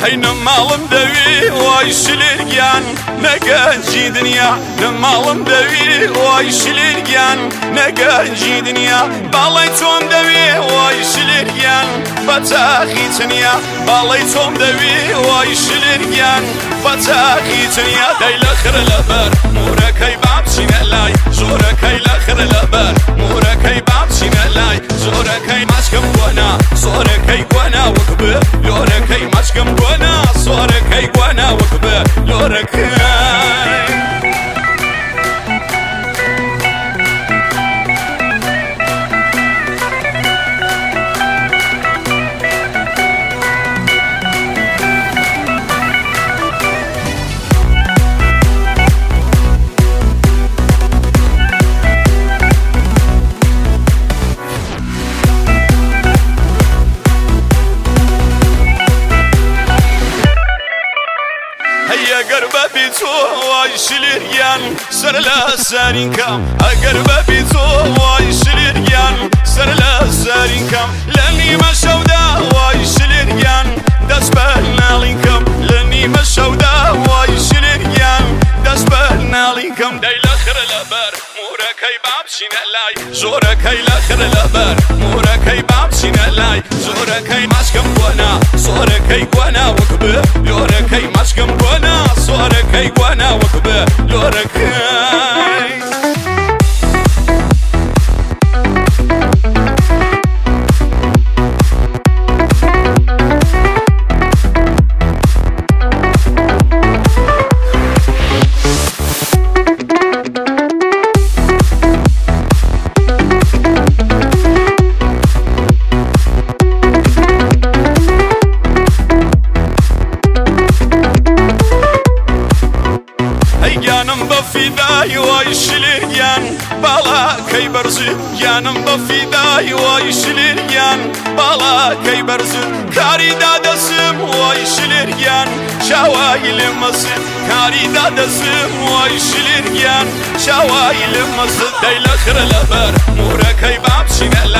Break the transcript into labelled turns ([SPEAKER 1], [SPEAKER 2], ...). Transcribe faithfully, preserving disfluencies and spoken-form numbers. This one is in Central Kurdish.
[SPEAKER 1] هينا مالم دوي ويشلريان نجاجي دنيا نمالم دوي ويشلريان نجاجي دنيا باليتهم دوي ويشلريان فتاخي تنيا باليتهم دوي ويشلريان فتاخي تنيا داي لاخر لبر موركاي بابشي نلاي زوركاي لاخر لبر موركاي بابشي نلاي زوركاي ماشكم وانا صوركاي وانا وكبه لوركاي ماشكم وانا صوركاي وانا وكبه لوركاي قربة بيتو ويشلريان سر لا سارينكم قربة بيتو ويشلريان سر لا سارينكم لاني ما شودا ويشلريان داس بالنا لينكم لاني ما شودا ويشلريان داس بالنا لينكم داي لاخر لبر موركاي بابشي نلاي زوركاي لاخر لبر موركاي بابشي نلاي زوركاي ماشكم وانا صوركاي وانا وكبه لوركاي ماشكم وانا صوركاي وانا وكبه لوركاي yanım bafidai ويشلريان بالا كي برزي yanım bafidai ويشلريان بالا كي برزي كاري دادسم ويشلريان شوايل مصر كاري دادسم ويشلريان شوايل مصر داي لاخر لبر موركاي بابشي